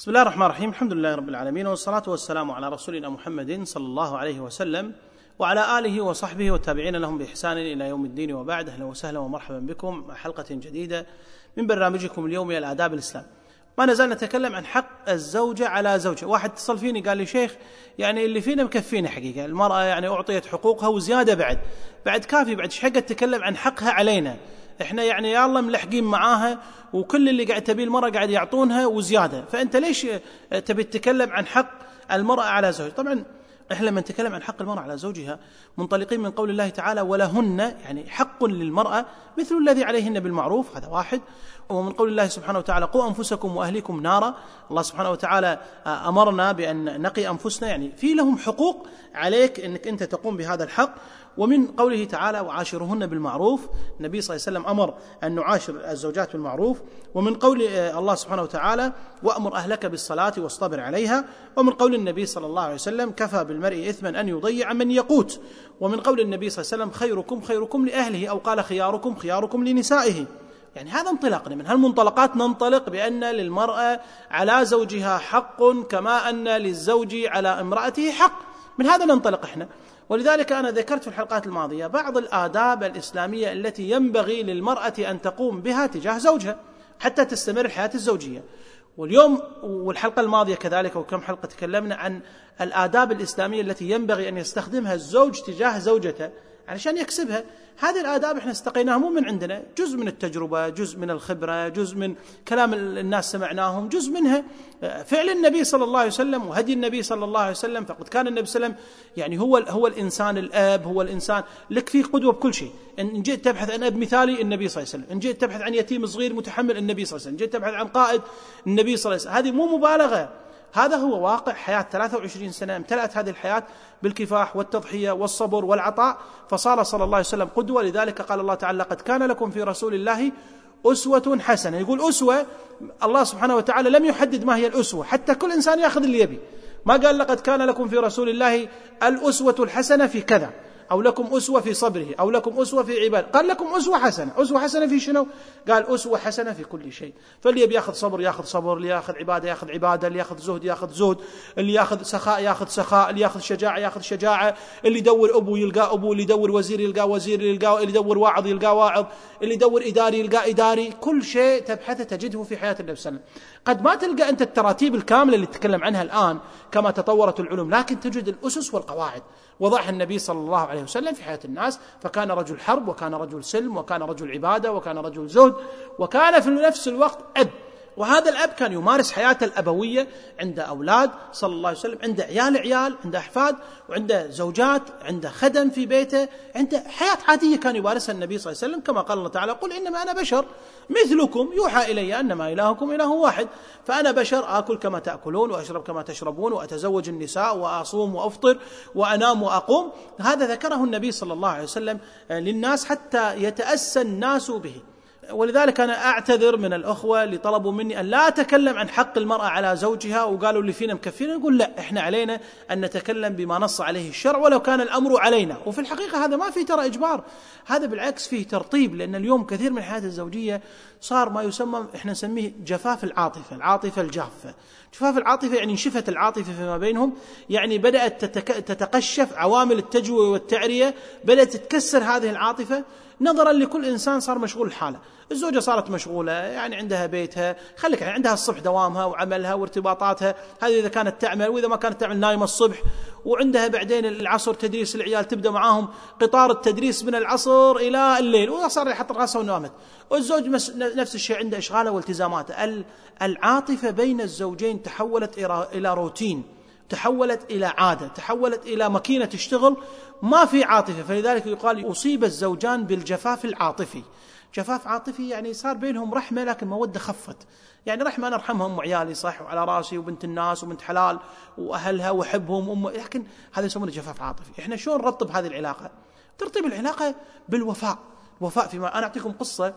بسم الله الرحمن الرحيم. الحمد لله رب العالمين، والصلاة والسلام على رسولنا محمد صلى الله عليه وسلم وعلى آله وصحبه والتابعين لهم بإحسان إلى يوم الدين، وبعد. أهلا وسهلا ومرحبا بكم مع حلقة جديدة من برنامجكم اليومي الآداب الإسلام. ما نزال نتكلم عن حق الزوجة على زوجها. واحد اتصل فيني قال لي: شيخ، يعني اللي فينا مكفينا حقيقة، المرأة يعني أعطيت حقوقها وزيادة، بعد كافي، بعد ايش حق تتكلم عن حقها علينا؟ احنا يعني يا الله ملحقين معاها، وكل اللي قاعد تبيه المرأة قاعد يعطونها وزيادة، فأنت ليش تبي تتكلم عن حق المرأة على زوجها؟ طبعا احنا لما نتكلم عن حق المرأة على زوجها منطلقين من قول الله تعالى: ولهن، يعني حق للمرأة مثل الذي عليهن بالمعروف، هذا واحد. ومن قول الله سبحانه وتعالى: قوا أنفسكم وأهليكم نارا. الله سبحانه وتعالى أمرنا بأن نقي أنفسنا، يعني في لهم حقوق عليك أنك أنت تقوم بهذا الحق. ومن قوله تعالى: وعاشرهن بالمعروف، النبي صلى الله عليه وسلم أمر أن نعاشر الزوجات بالمعروف. ومن قول الله سبحانه وتعالى: وأمر أهلك بالصلاة واصطبر عليها. ومن قول النبي صلى الله عليه وسلم: كفى بالمرء إثما أن يضيع من يقوت. ومن قول النبي صلى الله عليه وسلم: خيركم خيركم لأهله، أو قال: خياركم خياركم لنسائه. يعني هذا انطلاقنا من هالمنطلقات، ننطلق بأن للمرأة على زوجها حق كما أن للزوج على امرأته حق، من هذا ننطلق احنا. ولذلك أنا ذكرت في الحلقات الماضية بعض الآداب الإسلامية التي ينبغي للمرأة أن تقوم بها تجاه زوجها حتى تستمر الحياة الزوجية. واليوم والحلقة الماضية كذلك، وكم حلقة تكلمنا عن الآداب الإسلامية التي ينبغي أن يستخدمها الزوج تجاه زوجته علشان يكسبها. هذه الآداب احنا استقيناها مو من عندنا، جزء من التجربة، جزء من الخبرة، جزء من كلام الناس سمعناهم، جزء منها فعل النبي صلى الله عليه وسلم وهدي النبي صلى الله عليه وسلم. فقد كان النبي صلى الله عليه وسلم يعني هو الإنسان الآب، هو الإنسان لك فيه قدوة بكل شيء. إن جئت تبحث عن أب مثالي النبي صلى الله عليه وسلم، إن جئت تبحث عن يتيم صغير متحمل النبي صلى الله عليه وسلم، جئت تبحث عن قائد النبي صلى الله عليه وسلم. هذه مو مبالغة، هذا هو واقع حياة 23 سنة امتلأت هذه الحياة بالكفاح والتضحية والصبر والعطاء، فصار صلى الله عليه وسلم قدوة. لذلك قال الله تعالى: لقد كان لكم في رسول الله أسوة حسنة. يقول أسوة، الله سبحانه وتعالى لم يحدد ما هي الأسوة، حتى كل إنسان يأخذ اللي يبي. ما قال لقد كان لكم في رسول الله الأسوة الحسنة في كذا، أو لكم أسوة في صبره، أو لكم أسوة في عبادة. قال لكم أسوة حسنة. أسوة حسنة في شنو؟ قال أسوة حسنة في كل شيء. فاللي يبي ياخذ صبر ياخذ صبر، اللي ياخذ عبادة ياخذ عبادة، اللي ياخذ زهد ياخذ زهد، اللي ياخذ سخاء ياخذ سخاء، اللي ياخذ شجاعة ياخذ شجاعة، اللي يدور أبو يلقى أبو، اللي يدور وزير يلقى وزير، اللي يدور واعظ يلقى واعظ، اللي يدور إداري يلقى إداري. كل شيء تبحثه تجده في حياة النبي صلى الله عليه وسلم. قد ما تلقى أنت التراتيب الكاملة اللي تتكلم عنها الآن كما تطورت العلوم، لكن تجد الأسس والقواعد وضعها النبي صلى الله عليه وسلم في حياة الناس. فكان رجل حرب، وكان رجل سلم، وكان رجل عبادة، وكان رجل زهد، وكان في نفس الوقت أب. وهذا الأب كان يمارس حياته الأبوية عند أولاد صلى الله عليه وسلم، عند عيال، عند أحفاد، وعند زوجات، عند خدم في بيته، عند حياة عادية كان يمارسها النبي صلى الله عليه وسلم. كما قال الله تعالى: قل إنما أنا بشر مثلكم يوحى إلي أنما إلهكم إله واحد. فأنا بشر، آكل كما تأكلون، وأشرب كما تشربون، وأتزوج النساء، وأصوم وأفطر، وأنام وأقوم. هذا ذكره النبي صلى الله عليه وسلم للناس حتى يتأسى الناس به. ولذلك أنا أعتذر من الأخوة اللي طلبوا مني أن لا أتكلم عن حق المرأة على زوجها، وقالوا اللي فينا مكفينا. نقول لا، إحنا علينا أن نتكلم بما نص عليه الشرع ولو كان الأمر علينا. وفي الحقيقة هذا ما فيه ترى إجبار، هذا بالعكس فيه ترطيب، لأن اليوم كثير من الحياة الزوجية صار ما يسمى، إحنا نسميه جفاف العاطفة، العاطفة الجافة. جفاف العاطفة يعني انشفت العاطفة فيما بينهم، يعني بدأت تتقشف عوامل التجوية والتعرية، بدأت تتكسر هذه العاطفة نظرا لكل إنسان صار مشغول الحالة. الزوجة صارت مشغولة، يعني عندها بيتها، خليك يعني عندها الصبح دوامها وعملها وارتباطاتها، هذه إذا كانت تعمل، وإذا ما كانت تعمل نايمة الصبح. وعندها بعدين العصر تدريس العيال، تبدأ معاهم قطار التدريس من العصر إلى الليل، وصار يحط رأسه ونامت. والزوج نفس الشيء، عنده إشغاله والتزاماته. العاطفة بين الزوجين تحولت إلى روتين، تحولت إلى عادة، تحولت إلى ماكينة تشتغل، ما في عاطفة. فلذلك يقال أصيب الزوجان بالجفاف العاطفي. جفاف عاطفي يعني صار بينهم رحمة لكن مودة خفت. يعني رحمة أنا أرحمهم وعيالي صح وعلى راسي وبنت الناس وبنت حلال وأهلها وأحبهم لكن هذا يسمونه جفاف عاطفي. إحنا شلون نرطب هذه العلاقة؟ ترطيب العلاقة بالوفاء. وفاء فيما أنا أعطيكم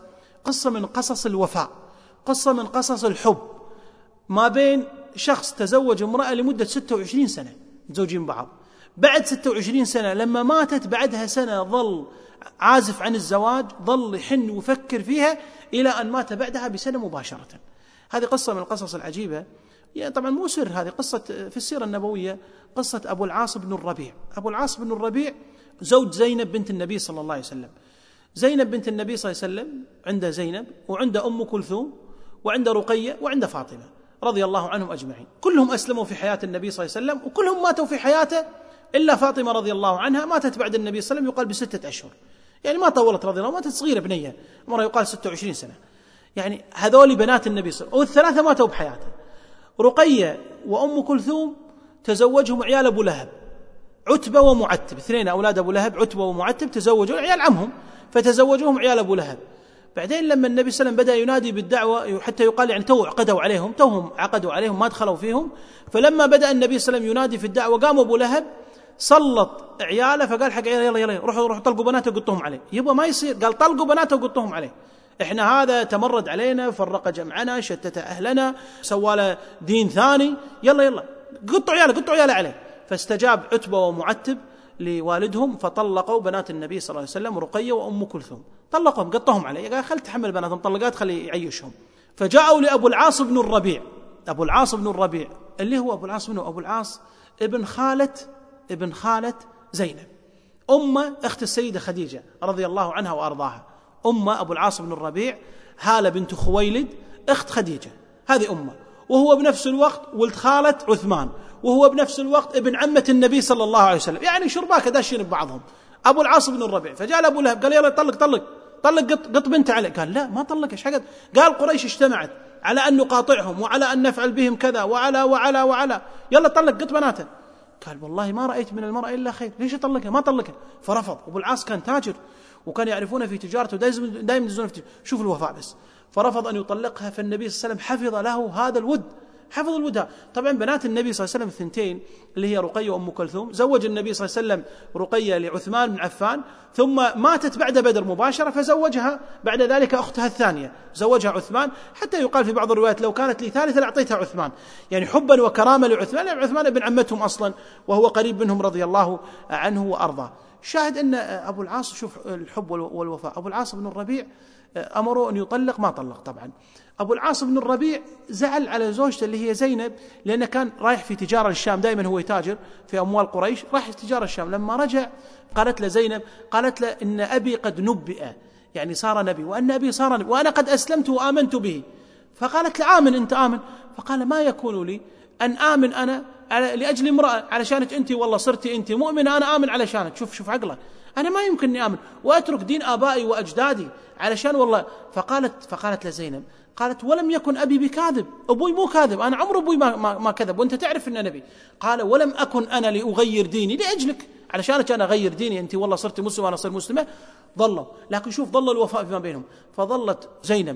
قصة من قصص الوفاء، قصة من قصص الحب ما بين شخص تزوج امرأة لمدة 26 سنة متزوجين بعض. بعد 26 سنة لما ماتت بعدها سنة ظل عازف عن الزواج، ظل يحن ويفكر فيها إلى أن مات بعدها بسنة مباشرة. هذه قصة من القصص العجيبة. طبعا مو سر، هذه قصة في السيرة النبوية، قصة أبو العاص بن الربيع. أبو العاص بن الربيع زوج زينب بنت النبي صلى الله عليه وسلم. زينب بنت النبي صلى الله عليه وسلم عند زينب، وعند أم كلثوم، وعند رقية، وعند فاطمة رضي الله عنهم أجمعين. كلهم أسلموا في حياة النبي صلى الله عليه وسلم، وكلهم ماتوا في حياته إلا فاطمة رضي الله عنها، ماتت بعد النبي صلى الله عليه وسلم يقال ب6 أشهر، يعني ما طولت رضي الله عنها، ماتت صغيرة بنية، مرة يقال 26 سنة. يعني هذول بنات النبي صلى الله عليه وسلم، والثلاثة ماتوا بحياته. رقية وأم كلثوم تزوجهم عيال أبو لهب، عتبة ومعتب، 2 أولاد أبو لهب، عتبة ومعتب، تزوجوا عيال عمهم، فتزوجوهم عيال أبو لهب. بعدين لما النبي صلى الله عليه وسلم بدأ ينادي بالدعوة، حتى يقال يعني توهم عقدوا عليهم، ما دخلوا فيهم، فلما بدأ النبي صلى الله عليه وسلم ينادي في الدعوة، قام أبو لهب سلط عياله، فقال حق عياله يلا روحوا طلقوا بناته وقطوهم عليه. يبقى ما يصير، قال طلقوا بناته وقطوهم عليه، احنا هذا تمرد علينا، فرق جمعنا، شتت أهلنا، سواله دين ثاني، يلا قطوا عياله عليه. فاستجاب عتبة ومعتب لوالدهم، فطلقوا بنات النبي صلى الله عليه وسلم، رقية وأم كلثوم، طلقهم قطهم عليه، قال خل تحمل بناتهم طلقات، خلي يعيشهم. فجاءوا لأبو العاص بن الربيع. أبو العاص بن الربيع اللي هو أبو العاص ابن خالة زينب، أخت السيدة خديجة رضي الله عنها وأرضاها. أبو العاص بن الربيع هالة بنت خويلد أخت خديجة، هذه وهو بنفس الوقت ولد خالة عثمان، وهو بنفس الوقت ابن عمة النبي صلى الله عليه وسلم، يعني شرباك داشين ببعضهم. أبو العاص بن الربيع. فجاء أبو لهب قال يلا طلق قط بنت عليه، قال لا ما طلق، ايش حقد؟ قال قريش اجتمعت على أن نقاطعهم، وعلى أن نفعل بهم كذا، وعلى يلا طلق قط بناته. قال والله ما رأيت من المرأة إلا خير، ليش أطلقها؟ ما طلقها. فرفض. أبو العاص كان تاجر، وكان يعرفون في تجارته، دائما يدزون في شوف الوفاء بس. فرفض أن يطلقها، فالنبي صلى الله عليه وسلم حفظ له هذا الود، حفظ الوداع. طبعا بنات النبي صلى الله عليه وسلم 2 اللي هي رقية وأم كلثوم، زوج النبي صلى الله عليه وسلم رقية لعثمان بن عفان، ثم ماتت بعد بدر مباشرة، فزوجها بعد ذلك أختها الثانية، زوجها عثمان، حتى يقال في بعض الروايات لو كانت لي ثالثة لأعطيتها عثمان، يعني حبا وكرامة لعثمان، لأن عثمان ابن عمتهم أصلا، وهو قريب منهم رضي الله عنه وأرضاه. شاهد أن أبو العاص، شوف الحب والوفاء. أبو العاص بن الربيع أمره أن يطلق، ما طلق. طبعا أبو العاص بن الربيع زعل على زوجته اللي هي زينب، لأنه كان رايح في تجارة للشام، دائما هو يتاجر في أموال قريش، راح في تجارة الشام. لما رجع قالت له زينب، قالت له إن أبي قد نبئ، يعني صار نبي، وأن أبي صار نبي، وأنا قد أسلمت وآمنت به. فقالت له آمن أنت، آمن. فقال ما يكون لي أن آمن أنا لأجل امرأة، علشانك أنت والله صرتي أنت مؤمنة، أنا آمن علشانك. شوف عقله، أنا ما يمكن أني آمن وأترك دين آبائي وأجدادي علشان والله. فقالت لزينب، قالت ولم يكن أبي بكاذب، أبوي مو كاذب، أنا عمر أبوي ما كذب، وأنت تعرف أن نبي. قال ولم أكن أنا لأغير ديني لأجلك، علشانك أنا أغير ديني، أنت والله صرت مسلم وأنا صرت مسلمة. ظلوا، لكن شوف ظل الوفاء فيما بينهم. فظلت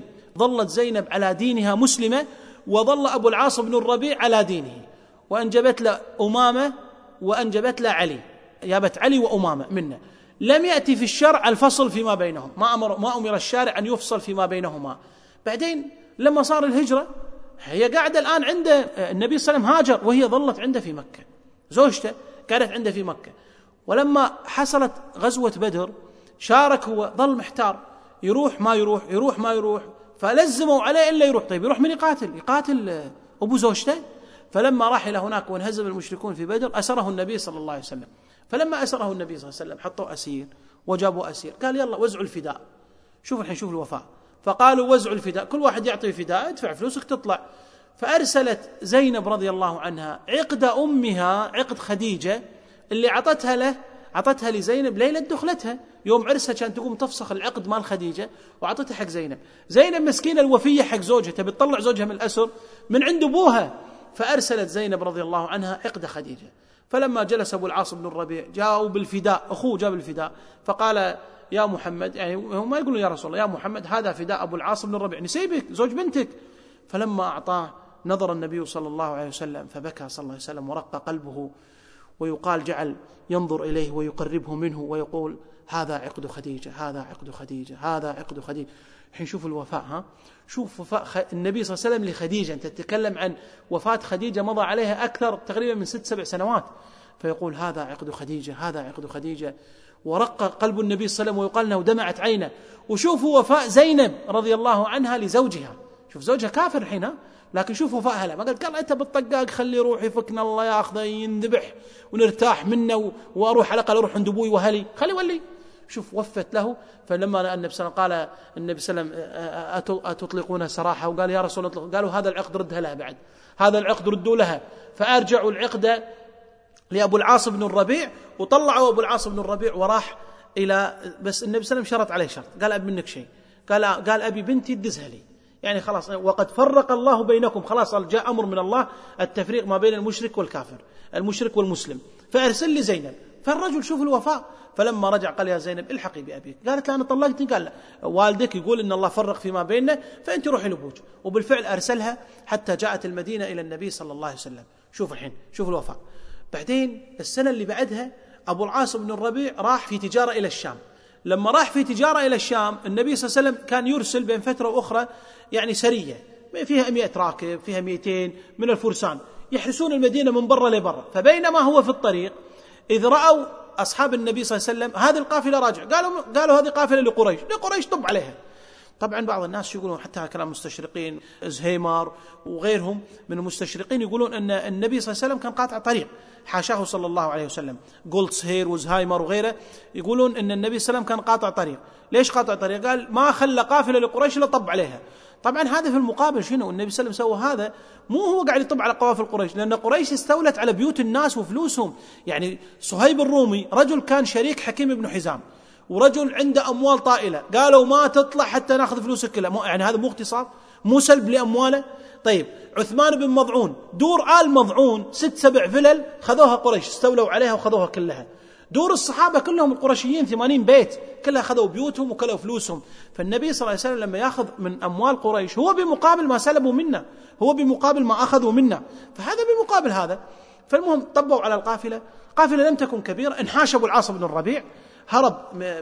زينب على دينها مسلمة، وظل أبو العاص بن الربيع على دينه، وأنجبت له أمامة، وأنجبت له علي، يابت علي وأمامة منه. لم يأتي في الشرع الفصل فيما بينهم، ما أمر الشارع أن يفصل فيما بينهما. بعدين لما صار الهجرة، هي قاعدة الآن عند النبي صلى الله عليه وسلم، هاجر وهي ظلت عنده في مكة، زوجته كانت عنده في مكة. ولما حصلت غزوة بدر شارك، هو ظل محتار، يروح ما يروح، فلزموا عليه إلا يروح. طيب يروح من يقاتل أبو زوجته. فلما راح إلى هناك وانهزم المشركون في بدر، أسره النبي صلى الله عليه وسلم. فلما أسره النبي صلى الله عليه وسلم حطوا أسير وجابوا أسير، قال يلا وزعوا الفداء. شوف الحين، شوف الوفاء. فقالوا وزعوا الفداء، كل واحد يعطي فداء، ادفع فلوسك تطلع. فأرسلت زينب رضي الله عنها عقد أمها، عقد خديجة اللي عطتها لزينب ليلة دخلتها، يوم عرسها كانت تقوم تفسخ العقد مال خديجة، وعطتها حق زينب. زينب مسكينة الوفية حق زوجها، تبي تطلع زوجها من الأسر من عند أبوها. فأرسلت زينب رضي الله عنها عقد خديجة. فلما جلس أبو العاص بن الربيع جاءوا بالفداء، أخوه جاب الفداء، فقال يا محمد، يعني هم ما يقولون يا رسول الله، يا محمد هذا فداء أبو العاص بن الربيع، نسيبك زوج بنتك. فلما أعطاه نظر النبي صلى الله عليه وسلم، فبكى صلى الله عليه وسلم ورق قلبه، ويقال جعل ينظر إليه ويقربه منه ويقول هذا عقد خديجة، هذا عقد خديجة، هذا عقد خديجة. الحين شوف الوفاء، شوف وفاء النبي صلى الله عليه وسلم لخديجة. أنت تتكلم عن وفاة خديجة مضى عليها أكثر تقريبا من 6-7 سنوات، فيقول هذا عقد خديجة، هذا عقد خديجة، ورق قلب النبي صلى الله عليه وسلم، ويقال له دمعت عينه. وشوفوا وفاء زينب رضي الله عنها لزوجها، شوف زوجها كافر الحين، لكن شوف وفاءها، ما قال أنت بالطقاق خلي روح يفكنا الله ياخذه ينذبح ونرتاح منه وأروح على الأقل أروح عند أبوي وأهلي، خلي ولي. شوف وفت له. فلما النبي صلى الله عليه وسلم قال النبي صلى الله عليه وسلم أتطلقون سراحة، وقال يا رسول الله، قالوا هذا العقد ردها لها، بعد هذا العقد ردوا لها. فأرجعوا العقد لأبو العاص بن الربيع، وطلعوا أبو العاص بن الربيع وراح إلى، بس النبي صلى الله عليه وسلم شرط عليه شرط، قال أبي منك شيء، قال أبي بنتي تدزها لي، يعني خلاص وقد فرق الله بينكم، خلاص جاء أمر من الله التفريق ما بين المشرك والكافر، المشرك والمسلم، فأرسل لي زينب. فالرجل شوف الوفاء، فلما رجع قال يا زينب الحقي بأبيك. قالت لا أنا طلقتني. قال لا، والدك يقول إن الله فرق فيما بيننا، فأنت روحي لأبوك. وبالفعل أرسلها حتى جاءت المدينة إلى النبي صلى الله عليه وسلم. شوف الحين، شوف الوفاء. بعدين السنة اللي بعدها أبو العاص بن الربيع راح في تجارة إلى الشام. لما راح في تجارة إلى الشام، النبي صلى الله عليه وسلم كان يرسل بين فترة وأخرى يعني سرية فيها 100 راكب، فيها 200 من الفرسان يحرسون المدينة من برا لبرا. فبينما هو في الطريق إذ رأوا أصحاب النبي صلى الله عليه وسلم هذه القافلة راجع، قالوا هذه قافلة لقريش طب عليها. طبعا بعض الناس يقولون، حتى كلام مستشرقين زهيمر وغيرهم من المستشرقين، يقولون أن النبي صلى الله عليه وسلم كان قاطع طريق، حاشاه صلى الله عليه وسلم. جولتسهير وزهايمر وغيره يقولون أن النبي صلى الله عليه وسلم كان قاطع طريق. ليش قاطع طريق؟ قال ما خلى قافلة لقريش إلا طب عليها. طبعا هذا في المقابل شنو؟ النبي صلى الله عليه وسلم سوى هذا، مو هو قاعد يطب على قوافل قريش، لأن قريش استولت على بيوت الناس وفلوسهم. يعني صهيب الرومي رجل كان شريك حكيم بن حزام، ورجل عنده أموال طائلة، قالوا ما تطلع حتى ناخذ فلوسك كلها، يعني هذا مو اغتصاب، مو سلب لأمواله. طيب عثمان بن مضعون، دور آل مضعون 6-7 فلل خذوها قريش، استولوا عليها وخذوها كلها. دور الصحابة كلهم القرشيين 80 بيت كلها خذوا بيوتهم وكلوا فلوسهم. فالنبي صلى الله عليه وسلم لما يأخذ من أموال قريش هو بمقابل ما سلبوا منا، هو بمقابل ما أخذوا منا، فهذا بمقابل هذا. فالمهم طبوا على القافلة، قافلة لم تكن كبيرة، انحاش أبو العاص بن الربيع، هرب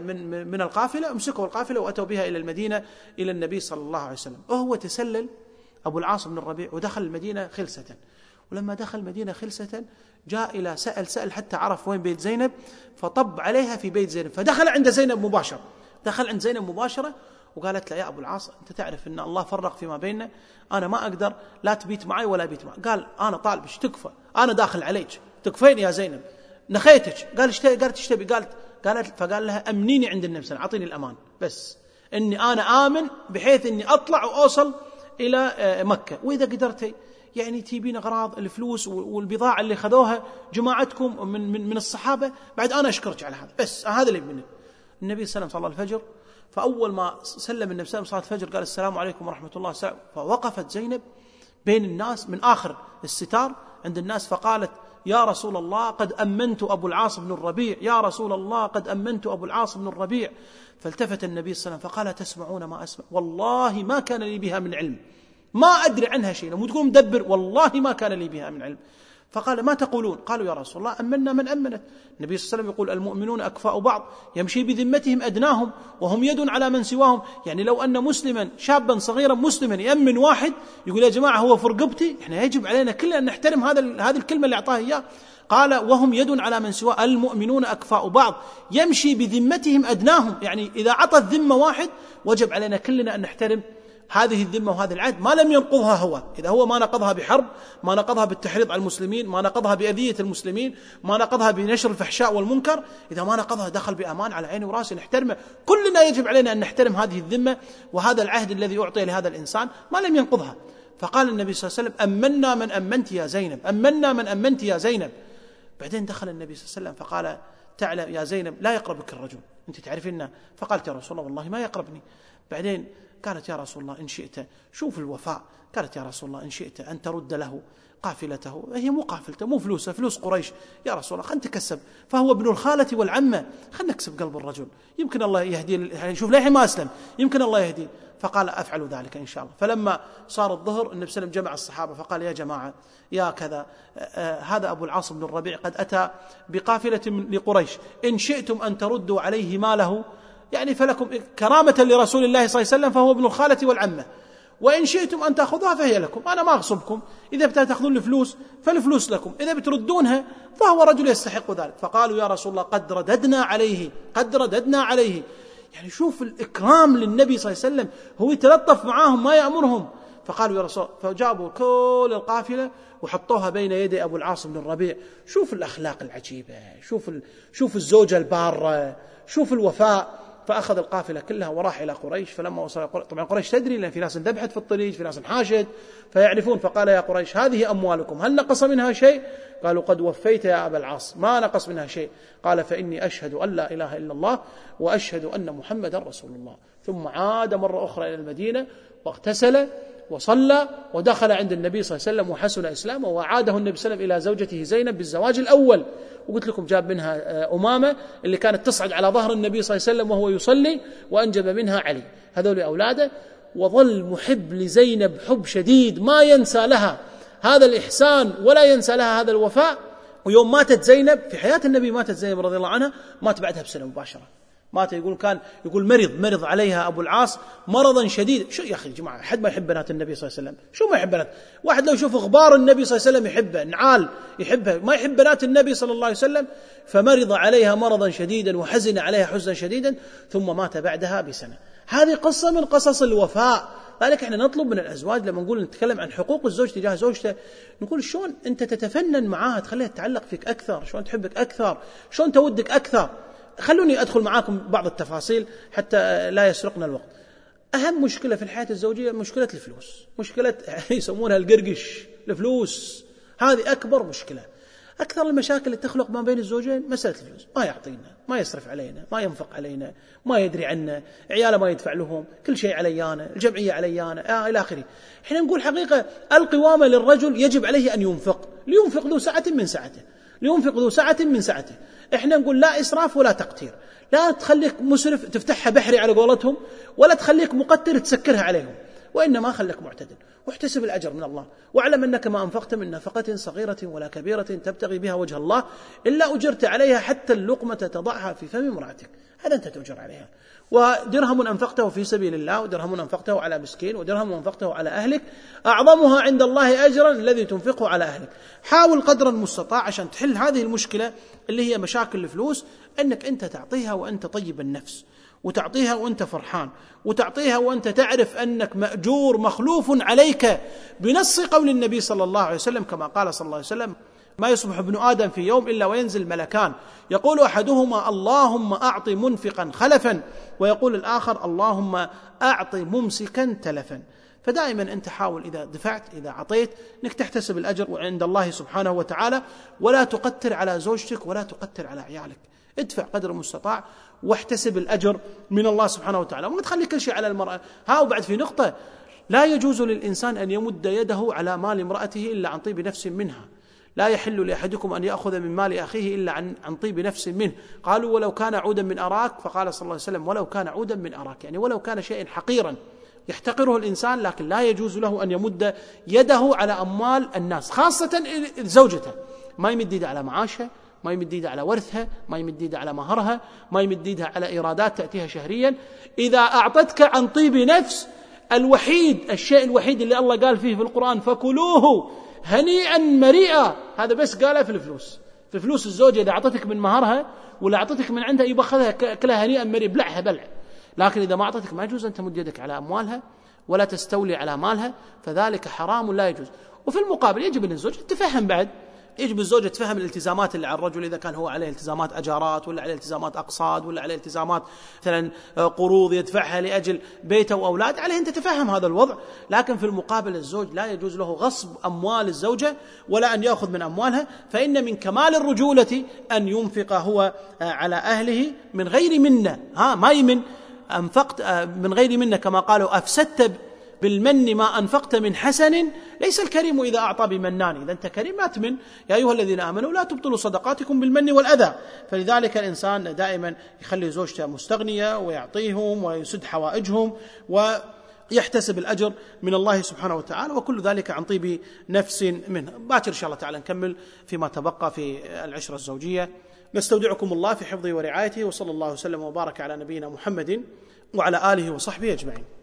من القافلة، امسكوا القافلة وأتوا بها إلى المدينة إلى النبي صلى الله عليه وسلم. وهو تسلل أبو العاص بن الربيع ودخل المدينة خلسة. ولما دخل المدينة خلسة جاء إلى سأل حتى عرف وين بيت زينب، فطب عليها في بيت زينب، فدخل عند زينب مباشرة، دخل عند زينب مباشرة وقالت له يا أبو العاص أنت تعرف أن الله فرق فيما بيننا، أنا ما أقدر لا تبيت معي ولا بيت معي. قال أنا طالبش تكفى، أنا داخل عليك، تكفين يا زينب، نخيتك. قالت ايش تبي؟ قالت فقال لها أمنيني عند النبي صلى الله عليه وسلم، أعطيني الأمان بس، إني أنا آمن بحيث إني أطلع وأوصل إلى مكة، وإذا قدرتي يعني تجيبين أغراض الفلوس والبضاعة اللي خذوها جماعتكم من الصحابة، بعد أنا أشكرك على هذا، بس هذا اللي منه. النبي صلى الله عليه وسلم صلى الفجر، فأول ما سلم النبي صلى الله عليه وسلم الفجر قال السلام عليكم ورحمة الله وبركاته. فوقفت زينب بين الناس من آخر الستار عند الناس، فقالت يا رسول الله قد أمنت أبو العاص بن الربيع، يا رسول الله قد أمنت أبو العاص بن الربيع. فالتفت النبي صلى الله عليه وسلم فقال تسمعون ما أسمع؟ والله ما كان لي بها من علم، ما أدري عنها شيء، لو تقول مدبر والله ما كان لي بها من علم. فقال ما تقولون؟ قالوا يا رسول الله أمنا من أمنت. النبي صلى الله عليه وسلم يقول المؤمنون أكفاء بعض، يمشي بذمتهم أدناهم وهم يد على من سواهم. يعني لو أن مسلما شابا صغيرا مسلما يأمن واحد يقول يا جماعة هو فرقبتي، إحنا يجب علينا كلنا أن نحترم هذه الكلمة اللي أعطاها إياه. قال وهم يد على من سواه، المؤمنون أكفاء بعض يمشي بذمتهم أدناهم، يعني إذا عطى الذمة واحد وجب علينا كلنا أن نحترم هذه الذمة وهذا العهد ما لم ينقضها هو. إذا هو ما نقضها بحرب، ما نقضها بالتحريض على المسلمين، ما نقضها بأذية المسلمين، ما نقضها بنشر الفحشاء والمنكر، إذا ما نقضها دخل بأمان على عيني وراسي نحترمه. كلنا يجب علينا أن نحترم هذه الذمة وهذا العهد الذي أعطي لهذا الإنسان ما لم ينقضها. فقال النبي صلى الله عليه وسلم أمنا من أمنت يا زينب، أمنا من أمنت يا زينب. بعدين دخل النبي صلى الله عليه وسلم فقال تعالى يا زينب لا يقربك الرجل، أنت تعرفين. فقالت يا رسول الله والله ما يقربني. بعدين قالت يا رسول الله إن شئت، شوف الوفاء، قالت يا رسول الله إن شئت أن ترد له قافلته، هي مو قافلته مو فلوسه، فلوس قريش، يا رسول الله خلنا نتكسب، فهو ابن الخالة والعمة، خلنا نكسب قلب الرجل، يمكن الله يهدي، يعني شوف ليه ما أسلم، يمكن الله يهدي. فقال أفعل ذلك إن شاء الله. فلما صار الظهر النبي صلى الله عليه وسلم جمع الصحابة فقال يا جماعة يا كذا، هذا أبو العاص بن الربيع قد أتى بقافلة لقريش، إن شئتم أن تردوا عليه ماله يعني فلكم كرامة لرسول الله صلى الله عليه وسلم، فهو ابن الخالة والعمة، وإن شئتم أن تأخذوها فهي لكم، أنا ما أغصبكم، إذا بتأخذون الفلوس فالفلوس لكم، إذا بتردونها فهو رجل يستحق ذلك. فقالوا يا رسول الله قد رددنا عليه، قد رددنا عليه. يعني شوف الإكرام للنبي صلى الله عليه وسلم، هو يتلطف معاهم ما يأمرهم. فقالوا يا رسول الله، فجابوا كل القافلة وحطوها بين يدي أبو العاص بن الربيع. شوف الأخلاق العجيبة، شوف الزوجة البارة، شوف الوفاء. فأخذ القافلة كلها وراح إلى قريش. فلما وصل طبعا قريش تدري لأن في ناس ذبحت في الطريق، في ناس حاشد فيعرفون. فقال يا قريش هذه أموالكم، هل نقص منها شيء؟ قالوا قد وفيت يا أبا العاص، ما نقص منها شيء. قال فإني أشهد أن لا إله إلا الله وأشهد أن محمدا رسول الله. ثم عاد مرة أخرى إلى المدينة واغتسل وصلى ودخل عند النبي صلى الله عليه وسلم وحسن إسلامه، وعاده النبي صلى الله عليه وسلم إلى زوجته زينب بالزواج الأول. وقلت لكم جاب منها أمامة اللي كانت تصعد على ظهر النبي صلى الله عليه وسلم وهو يصلي، وأنجب منها علي. هذول أولاده. وظل محب لزينب حب شديد، ما ينسى لها هذا الإحسان ولا ينسى لها هذا الوفاء. ويوم ماتت زينب في حياة النبي، ماتت زينب رضي الله عنها، مات بعدها بسنة مباشرة. مات يقول مرض عليها أبو العاص مرضا شديد. شو يا أخي جماعة، حد ما يحب بنات النبي صلى الله عليه وسلم؟ شو ما يحب بنات؟ واحد لو يشوف غبار النبي صلى الله عليه وسلم يحبه، نعال يحبه، ما يحب بنات النبي صلى الله عليه وسلم. فمرض عليها مرضا شديدا وحزن عليها حزنا شديدا، ثم مات بعدها بسنة. هذه قصة من قصص الوفاء. لذلك احنا نطلب من الأزواج لما نقول نتكلم عن حقوق الزوج تجاه زوجته، نقول شلون أنت تتفنن معاها، تخليها تتعلق فيك أكثر، شلون تحبك أكثر، شلون تودك أكثر. خلوني أدخل معاكم بعض التفاصيل حتى لا يسرقنا الوقت. أهم مشكلة في الحياة الزوجية مشكلة الفلوس، مشكلة يسمونها القرقش، الفلوس. هذه أكبر مشكلة. أكثر المشاكل اللي تخلق ما بين الزوجين مسألة الفلوس. ما يعطينا، ما يصرف علينا، ما ينفق علينا، ما يدري عنا، عياله ما يدفع لهم، كل شيء عليانا، الجمعية عليانا، إلى آخره. إحنا نقول حقيقة القوامة للرجل يجب عليه أن ينفق، لينفق ذو سعة من سعته، لينفق ذو سعة من سعته. إحنا نقول لا إسراف ولا تقتير، لا تخليك مسرف تفتحها بحري على قولتهم، ولا تخليك مقتر تسكرها عليهم، وإنما خليك معتدل، واحتسب الأجر من الله، واعلم أنك ما أنفقت من نفقة صغيرة ولا كبيرة تبتغي بها وجه الله إلا أجرت عليها، حتى اللقمة تضعها في فم امرأتك، هذا أنت تؤجر عليها. ودرهم أنفقته في سبيل الله، ودرهم أنفقته على مسكين، ودرهم أنفقته على أهلك، أعظمها عند الله أجرا الذي تنفقه على أهلك. حاول قدر المستطاع عشان تحل هذه المشكلة اللي هي مشاكل الفلوس، أنك أنت تعطيها وأنت طيب النفس، وتعطيها وأنت فرحان، وتعطيها وأنت تعرف أنك مأجور مخلوف عليك بنص قول النبي صلى الله عليه وسلم، كما قال صلى الله عليه وسلم: ما يصبح ابن آدم في يوم إلا وينزل ملكان، يقول أحدهما: اللهم أعط منفقا خلفا، ويقول الآخر: اللهم أعط ممسكا تلفا. فدائما أنت حاول إذا دفعت، إذا عطيت، أنك تحتسب الأجر عند الله سبحانه وتعالى، ولا تقتر على زوجتك ولا تقتر على عيالك. ادفع قدر المستطاع واحتسب الأجر من الله سبحانه وتعالى، وما تخلي كل شيء على المرأة. وبعد في نقطة: لا يجوز للإنسان أن يمد يده على مال امرأته إلا عن طيب نفس منها. لا يحل لأحدكم أن يأخذ من مال أخيه إلا عن طيب نفس منه. قالوا: ولو كان عودا من أراك، فقال صلى الله عليه وسلم: ولو كان عودا من أراك، يعني ولو كان شيئا حقيرا يحتقره الإنسان، لكن لا يجوز له أن يمد يده على أموال الناس، خاصة زوجته. ما يمد يده على معاشها، ما يمد يده على ورثها، ما يمد يده على مهرها، ما يمد يده على إيرادات تأتيها شهريا. إذا أعطتك عن طيب نفس، الشيء الوحيد اللي الله قال فيه في القرآن: فكلوه هنيئا مريئا، هذا بس قاله في الفلوس. في فلوس الزوجة إذا أعطتك من مهرها ولا أعطتك من عندها يبخذها كلها هنيئا مريئا، بلعها بلع. لكن إذا ما أعطتك ما يجوز أن تمد يدك على أموالها ولا تستولي على مالها، فذلك حرام لا يجوز. وفي المقابل يجب أن الزوج تفهم، بعد يجب الزوجة تفهم الالتزامات اللي على الرجل، إذا كان هو عليه التزامات أجارات، ولا عليه التزامات أقساط، ولا عليه التزامات مثلا قروض يدفعها لأجل بيته وأولاد، عليه أن تتفهم هذا الوضع. لكن في المقابل الزوج لا يجوز له غصب أموال الزوجة ولا أن يأخذ من أموالها، فإن من كمال الرجولة أن ينفق هو على أهله من غير منة. ما يمن، أنفقت من غير منة، كما قالوا: أفسدت بالمن ما أنفقت من حسن، ليس الكريم إذا أعطى بمنان. إذا أنت كريم لا تمن. يا أيها الذين آمنوا لا تبطلوا صدقاتكم بالمن والأذى. فلذلك الإنسان دائما يخلي زوجته مستغنية ويعطيهم ويسد حوائجهم ويحتسب الأجر من الله سبحانه وتعالى، وكل ذلك عن طيب نفس منه. باكر إن شاء الله تعالى نكمل فيما تبقى في العشرة الزوجية. نستودعكم الله في حفظه ورعايته، وصلى الله وسلم وبارك على نبينا محمد وعلى آله وصحبه أجمعين.